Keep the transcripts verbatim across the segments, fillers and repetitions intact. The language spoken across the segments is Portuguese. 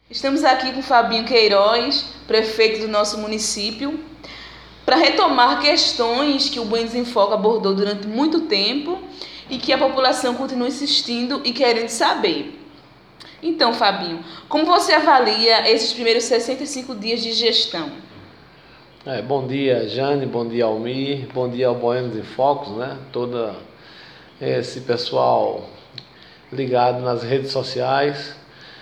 Estamos aqui com Fabinho Queiroz, prefeito do nosso município, para retomar questões que o Buenos em Foco abordou durante muito tempo e que a população continua insistindo e querendo saber. Então, Fabinho, como você avalia esses primeiros sessenta e cinco dias de gestão? É, bom dia, Jane, bom dia, Almir, bom dia ao Buenos em Focos, né? Todo esse pessoal ligado nas redes sociais.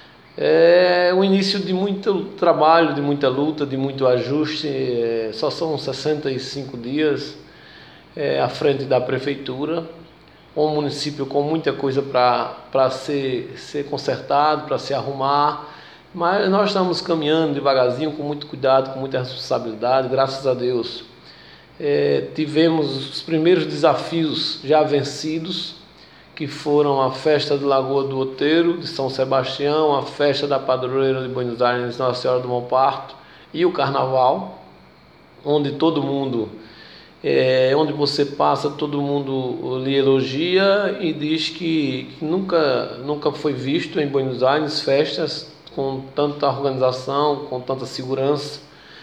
É o início de muito trabalho, de muita luta, de muito ajuste. É, só são sessenta e cinco dias é, à frente da prefeitura, um município com muita coisa para ser, ser consertado, para se arrumar, mas nós estamos caminhando devagarzinho, com muito cuidado, com muita responsabilidade, graças a Deus. É, tivemos os primeiros desafios já vencidos, que foram a festa de Lagoa do Outeiro, de São Sebastião, a festa da padroeira de Buenos Aires, Nossa Senhora do Bom Parto, e o Carnaval, onde todo mundo, é, onde você passa, todo mundo lhe elogia e diz que, que nunca, nunca foi visto em Buenos Aires festas com tanta organização, com tanta segurança.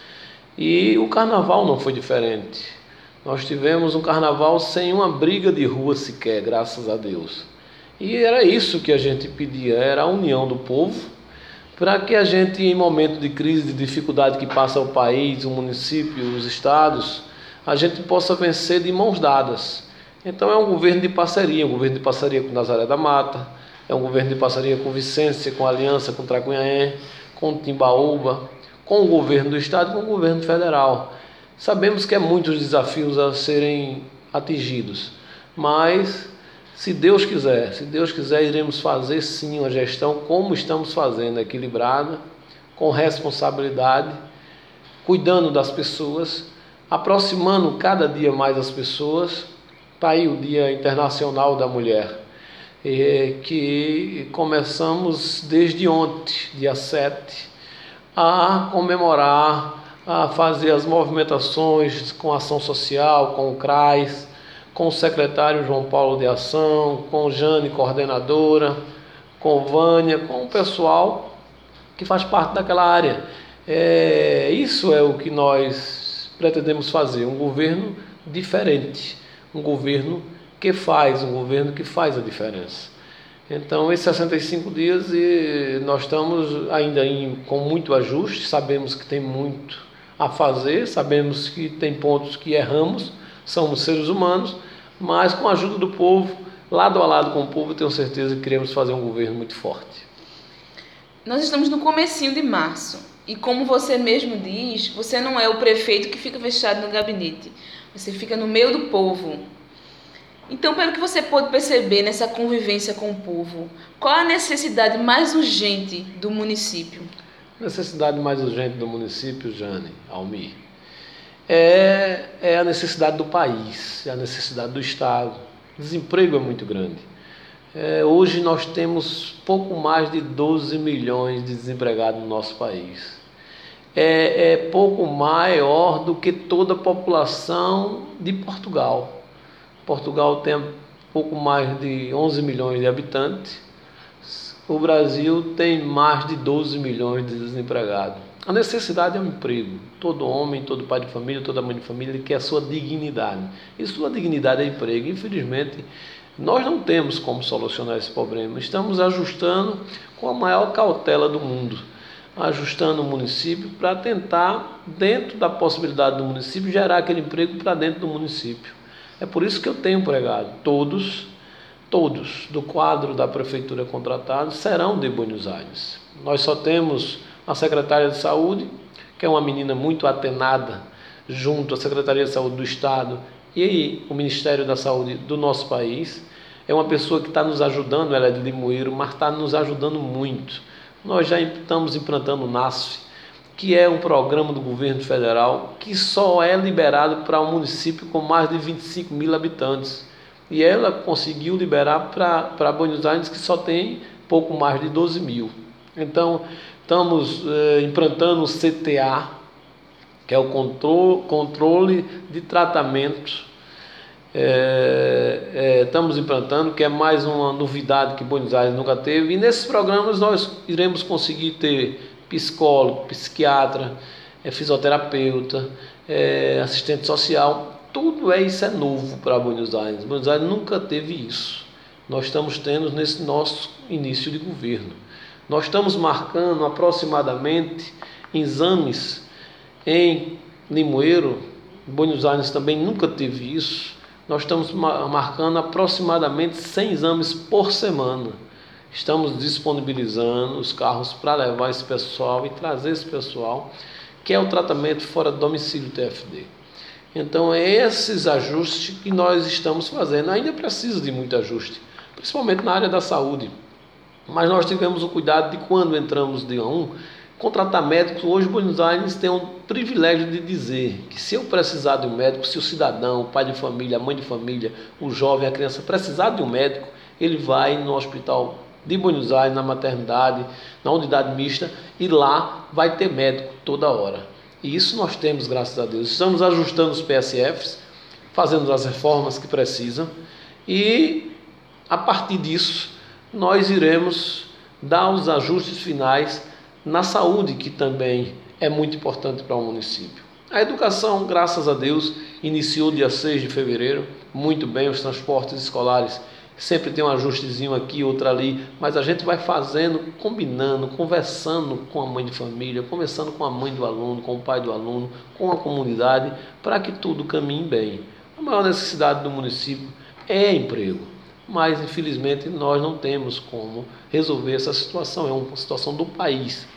E o Carnaval não foi diferente. Nós tivemos um carnaval sem uma briga de rua sequer, graças a Deus. E era isso que a gente pedia, era a união do povo, para que a gente, em momento de crise, de dificuldade que passa o país, o município, os estados, a gente possa vencer de mãos dadas. Então é um governo de parceria, um governo de parceria com Nazaré da Mata, é um governo de parceria com Vicência, com Aliança, com Tracunhaém, com Timbaúba, com o governo do estado e com o governo federal. Sabemos que há muitos desafios a serem atingidos, mas se Deus quiser, se Deus quiser, iremos fazer sim uma gestão como estamos fazendo, equilibrada, com responsabilidade, cuidando das pessoas, aproximando cada dia mais as pessoas. Está aí o Dia Internacional da Mulher, que começamos desde ontem, dia sete, a comemorar, a fazer as movimentações com ação social, com o CRAS, com o secretário João Paulo de Ação, com Jane, coordenadora, com Vânia, com o pessoal que faz parte daquela área. É, isso é o que nós pretendemos fazer, um governo diferente, um governo que faz, um governo que faz a diferença. Então, esses sessenta e cinco dias, e nós estamos ainda em, com muito ajuste, sabemos que tem muito a fazer, sabemos que tem pontos que erramos, somos seres humanos, mas com a ajuda do povo, lado a lado com o povo, tenho certeza que queremos fazer um governo muito forte. Nós estamos no comecinho de março e, como você mesmo diz, você não é o prefeito que fica fechado no gabinete, você fica no meio do povo. Então, pelo que você pôde perceber nessa convivência com o povo, qual a necessidade mais urgente do município? A necessidade mais urgente do município, Jane, Almir, é, é a necessidade do país, é a necessidade do Estado. O desemprego é muito grande. É, hoje nós temos pouco mais de doze milhões de desempregados no nosso país. É, é pouco maior do que toda a população de Portugal. Portugal tem pouco mais de onze milhões de habitantes. O Brasil tem mais de doze milhões de desempregados. A necessidade é um emprego. Todo homem, todo pai de família, toda mãe de família, ele quer a sua dignidade. E sua dignidade é emprego. Infelizmente, nós não temos como solucionar esse problema. Estamos ajustando com a maior cautela do mundo. Ajustando o município para tentar, dentro da possibilidade do município, gerar aquele emprego para dentro do município. É por isso que eu tenho pregado, todos, todos do quadro da prefeitura contratados serão de Buenos Aires. Nós só temos a secretária de saúde, que é uma menina muito atenada, junto à Secretaria de Saúde do Estado e o Ministério da Saúde do nosso país. É uma pessoa que está nos ajudando, ela é de Limoeiro, mas está nos ajudando muito. Nós já estamos implantando o NASF, que é um programa do governo federal que só é liberado para um município com mais de vinte e cinco mil habitantes. E ela conseguiu liberar para Buenos Aires, que só tem pouco mais de doze mil. Então, estamos eh, implantando o C T A, que é o controle, controle de tratamento. É, é, estamos implantando, que é mais uma novidade que Buenos Aires nunca teve. E nesses programas nós iremos conseguir ter psicólogo, psiquiatra, é, fisioterapeuta, é, assistente social, tudo é, isso é novo para Buenos Aires. Buenos Aires nunca teve isso. Nós estamos tendo nesse nosso início de governo. Nós estamos marcando aproximadamente exames em Limoeiro. Buenos Aires também nunca teve isso. Nós estamos marcando aproximadamente cem exames por semana. Estamos disponibilizando os carros para levar esse pessoal e trazer esse pessoal, que é o tratamento fora do domicílio T F D. Então, é esses ajustes que nós estamos fazendo. Ainda precisa de muito ajuste, principalmente na área da saúde. Mas nós tivemos o cuidado de, quando entramos dia um, contratar médicos. Hoje, Buenos Aires tem um privilégio de dizer que, se eu precisar de um médico, se o cidadão, o pai de família, a mãe de família, o jovem, a criança precisar de um médico, ele vai no hospital de Buenos Aires, na maternidade, na unidade mista, e lá vai ter médico toda hora. E isso nós temos, graças a Deus. Estamos ajustando os P S Fs, fazendo as reformas que precisam, e a partir disso nós iremos dar os ajustes finais na saúde, que também é muito importante para o município. A educação, graças a Deus, iniciou dia seis de fevereiro, muito bem. Os transportes escolares sempre tem um ajustezinho aqui, outro ali, mas a gente vai fazendo, combinando, conversando com a mãe de família, conversando com a mãe do aluno, com o pai do aluno, com a comunidade, para que tudo caminhe bem. A maior necessidade do município é emprego, mas infelizmente nós não temos como resolver essa situação, é uma situação do país.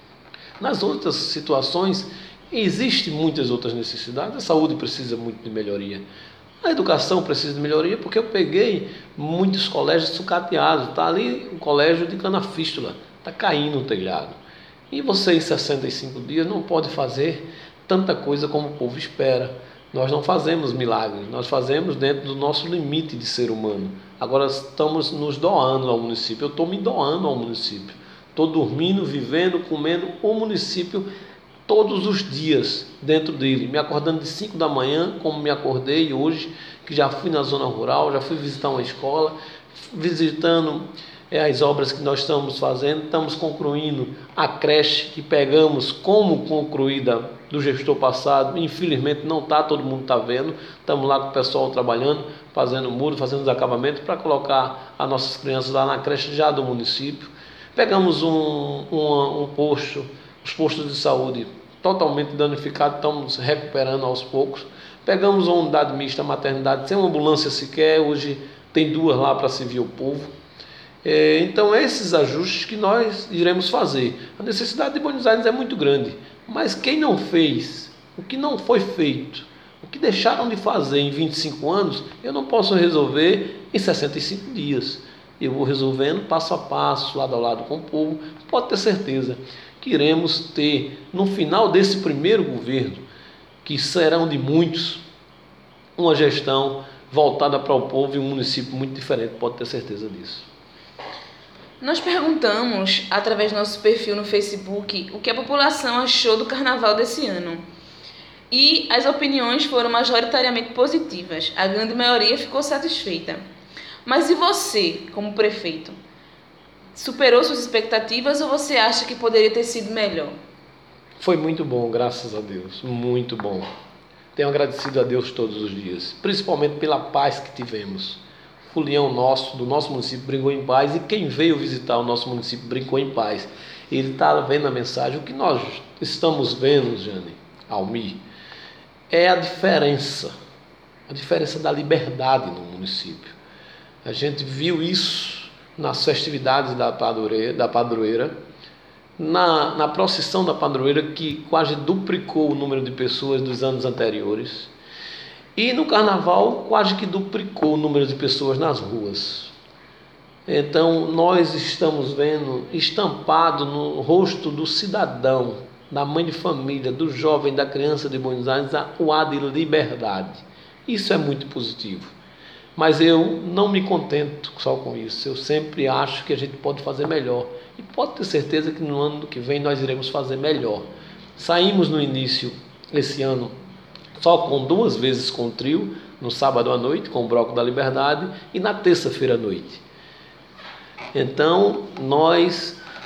Nas outras situações, existem muitas outras necessidades. A saúde precisa muito de melhoria. A educação precisa de melhoria, porque eu peguei muitos colégios sucateados. Está ali o colégio de Canafístula, está caindo o telhado. E você, em sessenta e cinco dias, não pode fazer tanta coisa como o povo espera. Nós não fazemos milagres, nós fazemos dentro do nosso limite de ser humano. Agora estamos nos doando ao município. Eu estou me doando ao município. Estou dormindo, vivendo, comendo o município todos os dias dentro dele, me acordando de cinco da manhã, como me acordei hoje, que já fui na zona rural, já fui visitar uma escola, visitando é, as obras que nós estamos fazendo. Estamos concluindo a creche que pegamos como concluída do gestor passado. Infelizmente não está, todo mundo está vendo. Estamos lá com o pessoal trabalhando, fazendo muro, fazendo os acabamentos para colocar as nossas crianças lá na creche já do município. Pegamos um, um, um posto, os postos de saúde totalmente danificados, estamos recuperando aos poucos. Pegamos uma unidade mista, maternidade, sem uma ambulância sequer, hoje tem duas lá para servir o povo. É, então, esses ajustes que nós iremos fazer. A necessidade de Buenos Aires é muito grande, mas quem não fez, o que não foi feito, o que deixaram de fazer em vinte e cinco anos, eu não posso resolver em sessenta e cinco dias. Eu vou resolvendo passo a passo, lado a lado com o povo. Pode ter certeza que iremos ter, no final desse primeiro governo, que serão de muitos, uma gestão voltada para o povo e um município muito diferente, pode ter certeza disso. Nós perguntamos, através do nosso perfil no Facebook, o que a população achou do carnaval desse ano. E as opiniões foram majoritariamente positivas. A grande maioria ficou satisfeita. Mas e você, como prefeito? Superou suas expectativas ou você acha que poderia ter sido melhor? Foi muito bom, graças a Deus, muito bom. Tenho agradecido a Deus todos os dias, principalmente pela paz que tivemos. O folião nosso, do nosso município, brincou em paz, e quem veio visitar o nosso município brincou em paz. Ele está vendo a mensagem. O que nós estamos vendo, Jane, Almir, é a diferença, a diferença da liberdade no município. A gente viu isso nas festividades da padroeira, da padroeira na, na procissão da padroeira, que quase duplicou o número de pessoas dos anos anteriores, e no carnaval quase que duplicou o número de pessoas nas ruas. Então nós estamos vendo estampado no rosto do cidadão, da mãe de família, do jovem, da criança de Buenos Aires, o ar de liberdade. Isso é muito positivo. Mas eu não me contento só com isso. Eu sempre acho que a gente pode fazer melhor. E pode ter certeza que no ano que vem nós iremos fazer melhor. Saímos no início, esse ano, só com duas vezes com o trio, no sábado à noite, com o Bloco da Liberdade, e na terça-feira à noite. Então, nós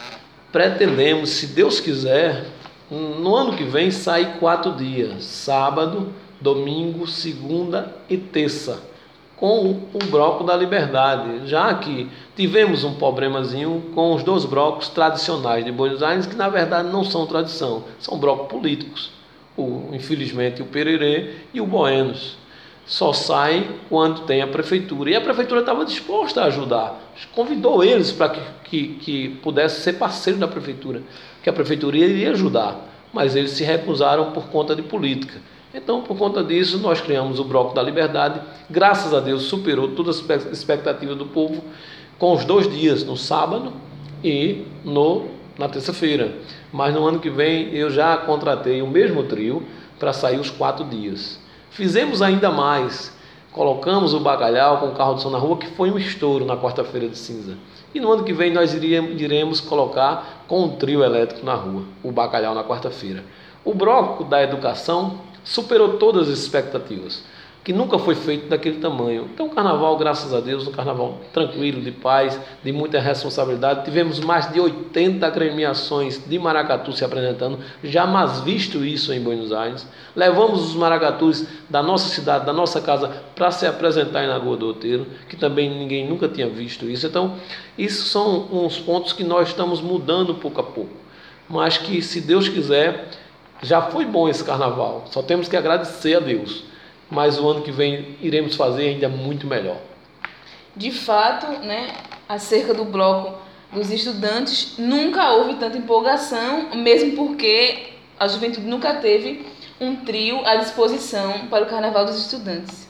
pretendemos, se Deus quiser, no ano que vem sair quatro dias, sábado, domingo, segunda e terça, com o bloco da Liberdade, já que tivemos um problemazinho com os dois blocos tradicionais de Buenos Aires, que na verdade não são tradição, são blocos políticos, o, infelizmente o Pererê e o Buenos. Só saem quando tem a prefeitura, e a prefeitura estava disposta a ajudar, convidou eles para que, que, que pudesse ser parceiro da prefeitura, que a prefeitura iria ajudar, mas eles se recusaram por conta de política. Então, por conta disso, nós criamos o Bloco da Liberdade, graças a Deus superou todas as expectativas do povo, com os dois dias, no sábado e no, na terça-feira. Mas no ano que vem eu já contratei o mesmo trio para sair os quatro dias. Fizemos ainda mais, colocamos o bacalhau com o carro de som na rua, que foi um estouro na quarta-feira de cinza. E no ano que vem nós iríamos, iremos colocar com o trio elétrico na rua, o bacalhau na quarta-feira. O bloco da educação superou todas as expectativas, que nunca foi feito daquele tamanho. Então o carnaval, graças a Deus, um carnaval tranquilo, de paz, de muita responsabilidade. Tivemos mais de oitenta agremiações de maracatu se apresentando, jamais visto isso em Buenos Aires. Levamos os maracatus da nossa cidade, da nossa casa, para se apresentar em Lagoa do Outeiro, que também ninguém nunca tinha visto isso. Então, isso são uns pontos que nós estamos mudando pouco a pouco, mas que, se Deus quiser, já foi bom esse carnaval. Só temos que agradecer a Deus. Mas o ano que vem iremos fazer ainda muito melhor. De fato, né, acerca do bloco dos estudantes, nunca houve tanta empolgação, mesmo porque a juventude nunca teve um trio à disposição para o Carnaval dos Estudantes.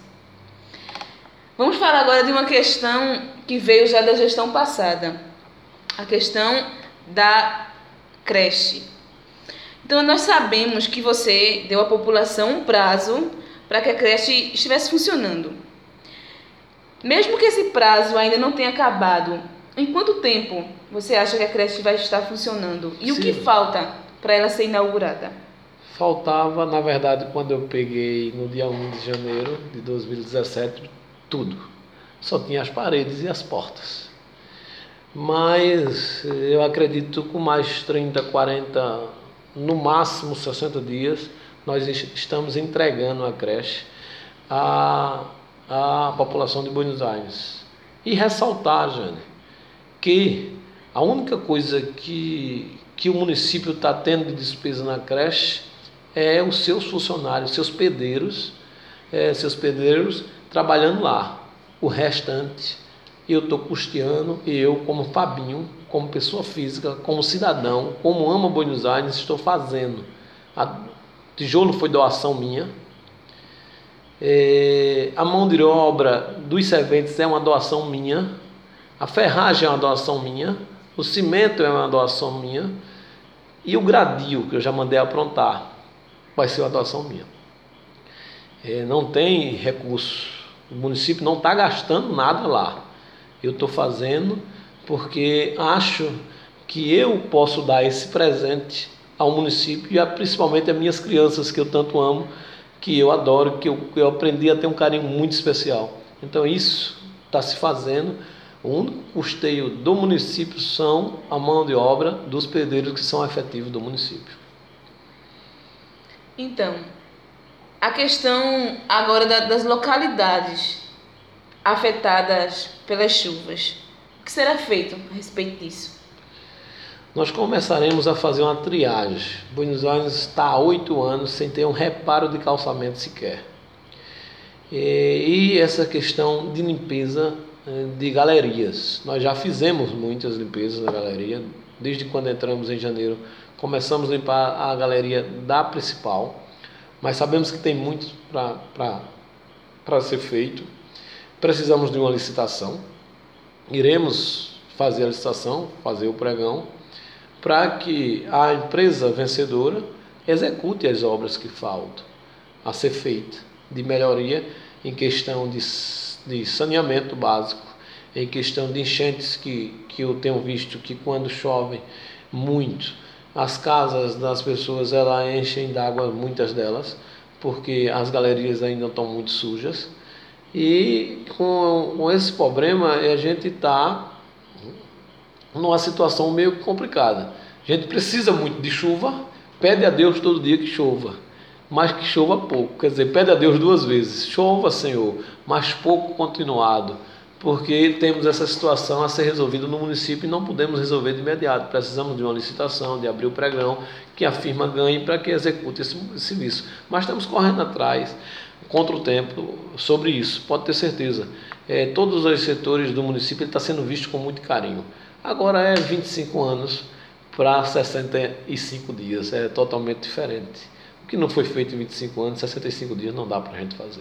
Vamos falar agora de uma questão que veio já da gestão passada, a questão da creche. Então, nós sabemos que você deu à população um prazo para que a creche estivesse funcionando. Mesmo que esse prazo ainda não tenha acabado, em quanto tempo você acha que a creche vai estar funcionando? E Sim. o que falta para ela ser inaugurada? Faltava, na verdade, quando eu peguei no dia um de janeiro de dois mil e dezessete, tudo. Só tinha as paredes e as portas. Mas eu acredito que com mais trinta, quarenta, no máximo sessenta dias, nós estamos entregando a creche à, à população de Buenos Aires. E ressaltar, Jane, que a única coisa que, que o município está tendo de despesa na creche é os seus funcionários, seus pedreiros, é, seus pedreiros trabalhando lá. O restante eu estou custeando, e eu, como Fabinho, como pessoa física, como cidadão, como amo Buenos Aires, estou fazendo. A tijolo foi doação minha. É, a mão de obra dos serventes é uma doação minha. A ferragem é uma doação minha. O cimento é uma doação minha. E o gradil, que eu já mandei aprontar, vai ser uma doação minha. É, não tem recurso. O município não está gastando nada lá. Eu estou fazendo porque acho que eu posso dar esse presente ao município e a, principalmente às minhas crianças, que eu tanto amo, que eu adoro, que eu, que eu aprendi a ter um carinho muito especial. Então isso está se fazendo. O único custeio do município são a mão de obra dos pedreiros que são efetivos do município. Então, a questão agora da, das localidades afetadas pelas chuvas. O que será feito a respeito disso? Nós começaremos a fazer uma triagem. Buenos Aires está há oito anos sem ter um reparo de calçamento sequer. E, e essa questão de limpeza de galerias. Nós já fizemos muitas limpezas na galeria. Desde quando entramos em janeiro, começamos a limpar a galeria da principal. Mas sabemos que tem muito para ser feito. Precisamos de uma licitação. Iremos fazer a licitação, fazer o pregão, para que a empresa vencedora execute as obras que faltam a ser feitas de melhoria em questão de, de saneamento básico, em questão de enchentes, que, que eu tenho visto que quando chove muito, as casas das pessoas elas enchem d'água, muitas delas, porque as galerias ainda estão muito sujas. E com, com esse problema a gente está numa situação meio complicada. A gente precisa muito de chuva, pede a Deus todo dia que chova, mas que chova pouco. Quer dizer, pede a Deus duas vezes: chova, Senhor, mas pouco continuado, porque temos essa situação a ser resolvida no município e não podemos resolver de imediato. Precisamos de uma licitação, de abrir o pregão, que a firma ganhe para que execute esse serviço. Mas estamos correndo atrás, contra o tempo, sobre isso, pode ter certeza. É, todos os setores do município ele está sendo visto com muito carinho. Agora é vinte e cinco anos para sessenta e cinco dias, é totalmente diferente. O que não foi feito em vinte e cinco anos, sessenta e cinco dias não dá para a gente fazer.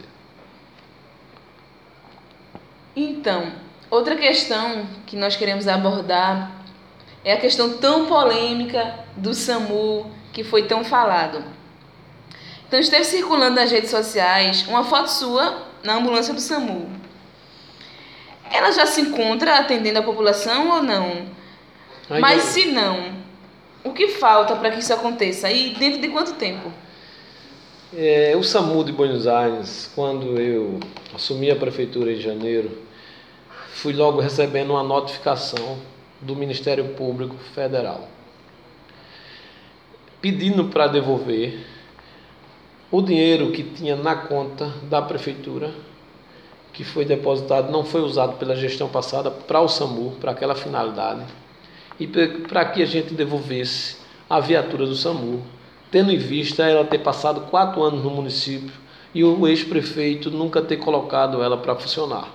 Então, outra questão que nós queremos abordar é a questão tão polêmica do SAMU, que foi tão falado. Então, esteve circulando nas redes sociais uma foto sua na ambulância do SAMU. Ela já se encontra atendendo a população ou não? Aí Mas eu... se não, o que falta para que isso aconteça? E dentro de quanto tempo? É, o SAMU de Buenos Aires, quando eu assumi a prefeitura em janeiro, fui logo recebendo uma notificação do Ministério Público Federal pedindo para devolver o dinheiro que tinha na conta da prefeitura, que foi depositado, não foi usado pela gestão passada para o SAMU, para aquela finalidade, e para que a gente devolvesse a viatura do SAMU, tendo em vista ela ter passado quatro anos no município e o ex-prefeito nunca ter colocado ela para funcionar.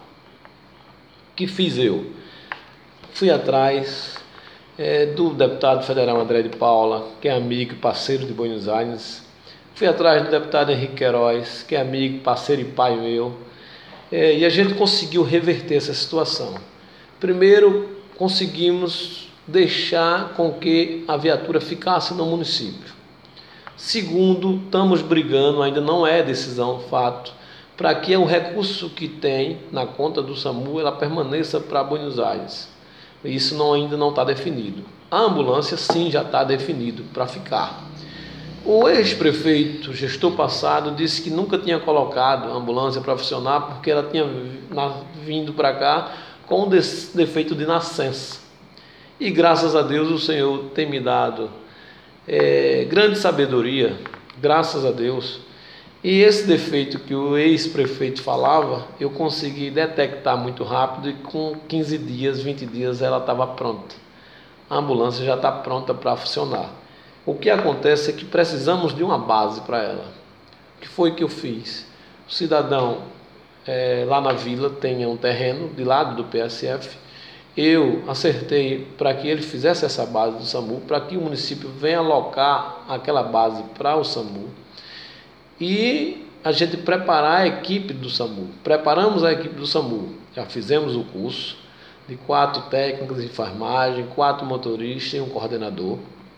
O que fiz eu? Fui atrás é, do deputado federal André de Paula, que é amigo e parceiro de Buenos Aires. Fui atrás do deputado Henrique Queiroz, que é amigo, parceiro e pai meu. É, e a gente conseguiu reverter essa situação. Primeiro, conseguimos deixar com que a viatura ficasse no município. Segundo, estamos brigando, ainda não é decisão, fato, para que o recurso que tem na conta do SAMU ela permaneça para Buenos Aires. Isso não, ainda não está definido. A ambulância sim já está definido para ficar. O ex-prefeito, gestor passado, disse que nunca tinha colocado a ambulância para funcionar porque ela tinha vindo para cá com um defeito de nascença. E graças a Deus o Senhor tem me dado é, grande sabedoria, graças a Deus. E esse defeito que o ex-prefeito falava, eu consegui detectar muito rápido e com quinze dias, vinte dias ela estava pronta. A ambulância já está pronta para funcionar. O que acontece é que precisamos de uma base para ela. O que foi que eu fiz? O cidadão é, lá na vila tem um terreno de lado do P S F. Eu acertei para que ele fizesse essa base do SAMU, para que o município venha alocar aquela base para o SAMU. E a gente preparar a equipe do SAMU. Preparamos a equipe do SAMU. Já fizemos o curso de quatro técnicos de enfermagem, quatro motoristas e um coordenador.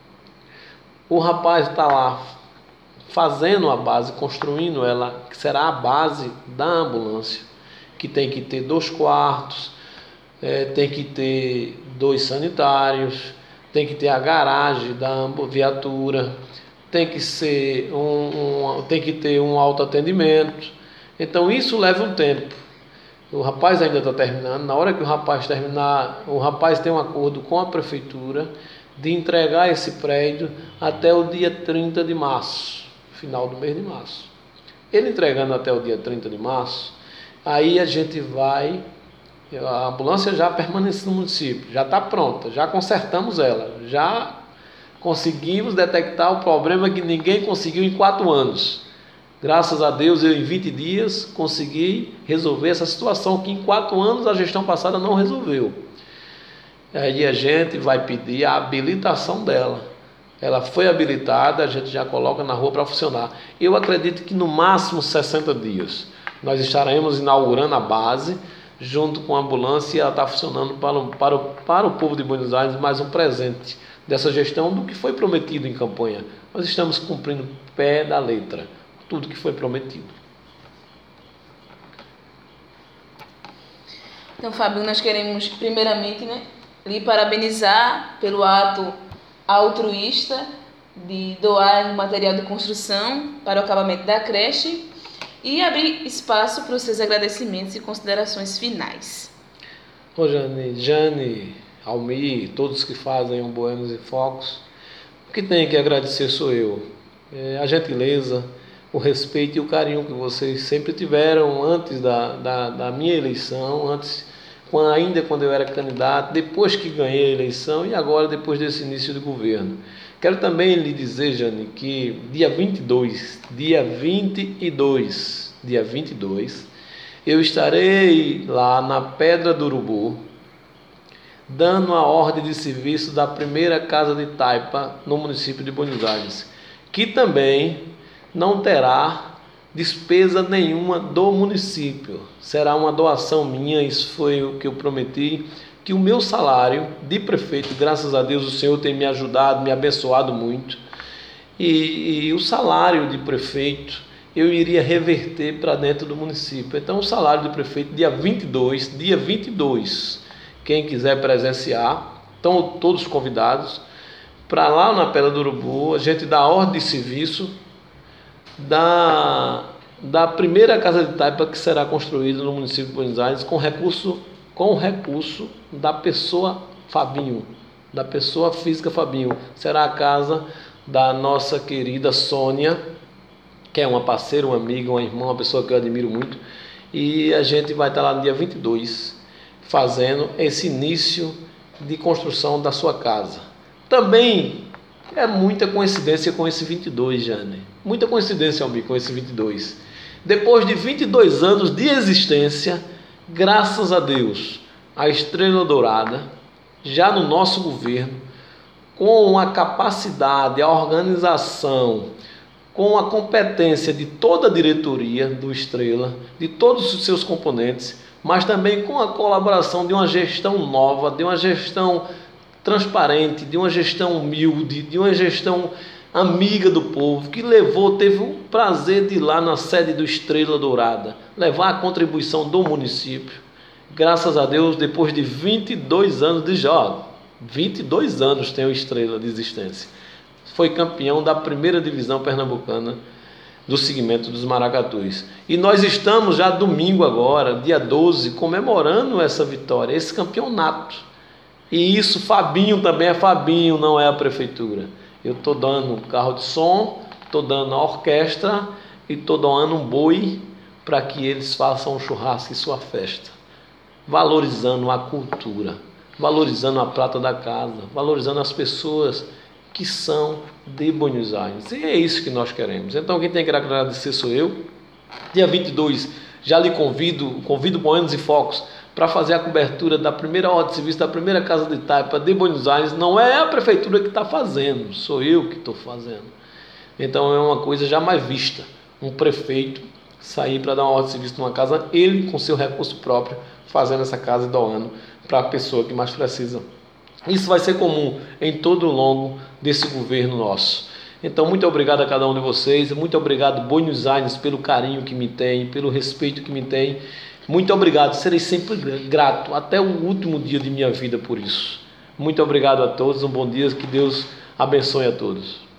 O rapaz está lá fazendo a base, construindo ela, que será a base da ambulância, que tem que ter dois quartos, é, tem que ter dois sanitários, tem que ter a garagem da viatura, tem que ser um, um, tem que ter um autoatendimento. Então isso leva um tempo. O rapaz ainda está terminando. Na hora que o rapaz terminar, o rapaz tem um acordo com a prefeitura de entregar esse prédio até o dia trinta de março, final do mês de março. Ele entregando até o dia trinta de março, aí a gente vai, a ambulância já permanece no município, já está pronta, já consertamos ela, já conseguimos detectar o problema que ninguém conseguiu em quatro anos. Graças a Deus, eu em vinte dias consegui resolver essa situação que em quatro anos a gestão passada não resolveu. Aí a gente vai pedir a habilitação dela. Ela foi habilitada, a gente já coloca na rua para funcionar. Eu acredito que no máximo sessenta dias nós estaremos inaugurando a base, junto com a ambulância, e ela está funcionando para, para, para o povo de Buenos Aires, mais um presente dessa gestão do que foi prometido em campanha. Nós estamos cumprindo pé da letra, tudo que foi prometido. Então, Fábio, nós queremos primeiramente, né, lhe parabenizar pelo ato altruísta de doar material de construção para o acabamento da creche e abrir espaço para os seus agradecimentos e considerações finais. Ô Jane, Jane, Almir, todos que fazem um Buenos em Focos, Quem tem que agradecer sou eu. É, a gentileza, o respeito e o carinho que vocês sempre tiveram antes da, da, da minha eleição, antes, quando, ainda quando eu era candidato, depois que ganhei a eleição e agora depois desse início de governo. Quero também lhe dizer, Jane, que dia vinte e dois, dia vinte e dois, dia vinte e dois, eu estarei lá na Pedra do Urubu, dando a ordem de serviço da primeira casa de taipa no município de Buenos Aires, que também não terá despesa nenhuma do município. Será uma doação minha, isso foi o que eu prometi, que o meu salário de prefeito, graças a Deus o Senhor tem me ajudado, me abençoado muito, e, e o salário de prefeito eu iria reverter para dentro do município. Então o salário de prefeito, dia vinte e dois, dia vinte e dois, quem quiser presenciar, estão todos convidados, para lá na Pedra do Urubu, a gente dá ordem de serviço da, da primeira casa de taipa que será construída no município de Buenos Aires com recurso, com recurso da pessoa Fabinho, da pessoa física Fabinho. Será a casa da nossa querida Sônia, que é uma parceira, uma amiga, uma irmã, uma pessoa que eu admiro muito, e a gente vai estar lá no dia vinte e dois, fazendo esse início de construção da sua casa. Também é muita coincidência com esse vinte e dois, Jane. Muita coincidência, Almir, com esse vinte e dois. Depois de vinte e dois anos de existência, graças a Deus, a Estrela Dourada, já no nosso governo, com a capacidade, a organização, com a competência de toda a diretoria do Estrela, de todos os seus componentes, mas também com a colaboração de uma gestão nova, de uma gestão transparente, de uma gestão humilde, de uma gestão amiga do povo, que levou, teve o prazer de ir lá na sede do Estrela Dourada, levar a contribuição do município. Graças a Deus, depois de vinte e dois anos de jogo, vinte e dois anos tem o Estrela de existência. Foi campeão da primeira divisão pernambucana do segmento dos maracatus. E nós estamos já domingo agora, dia doze, comemorando essa vitória, esse campeonato. E isso, Fabinho também é Fabinho, não é a prefeitura. Eu estou dando um carro de som, estou dando a orquestra e estou doando um boi para que eles façam um churrasco e sua festa. Valorizando a cultura, valorizando a prata da casa, valorizando as pessoas que são de Buenos Aires. E é isso que nós queremos. Então quem tem que agradecer sou eu. Dia vinte e dois, já lhe convido, convido Boenos e Focos para fazer a cobertura da primeira ordem de serviço, da primeira casa de taipa de Buenos Aires. Não é a prefeitura que está fazendo, sou eu que estou fazendo. Então é uma coisa jamais vista, um prefeito sair para dar uma ordem de serviço numa casa, ele com seu recurso próprio, fazendo essa casa e doando para a pessoa que mais precisa. Isso vai ser comum em todo o longo desse governo nosso. Então, muito obrigado a cada um de vocês. Muito obrigado, Buenos Aires, pelo carinho que me tem, pelo respeito que me tem. Muito obrigado. Serei sempre grato até o último dia de minha vida por isso. Muito obrigado a todos. Um bom dia. Que Deus abençoe a todos.